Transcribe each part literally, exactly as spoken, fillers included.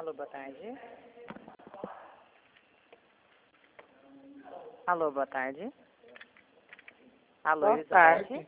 Alô, boa tarde. Alô, boa tarde. Alô, Boa Elizabeth. tarde.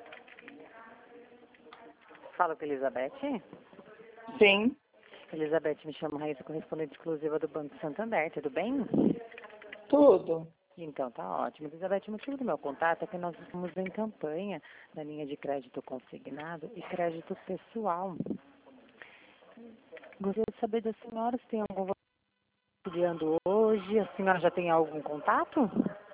Fala com a Elizabeth. Sim, Elizabeth, me chamo Raíssa, correspondente exclusiva do Banco Santander, tudo bem? tudo. Então, tá ótimo. Elizabeth, o motivo do meu contato é que nós estamos em campanha na linha de crédito consignado e crédito pessoal. Gostaria de saber da senhora se tem algum auxiliando hoje, a senhora já tem algum contato?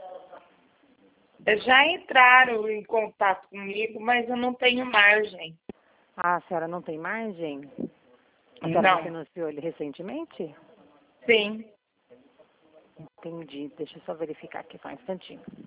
Já entraram em contato comigo, mas eu não tenho margem. Ah, a senhora não tem margem? A senhora Não. refinanciou ele recentemente? Sim. Entendi. Deixa eu só verificar aqui só um instantinho.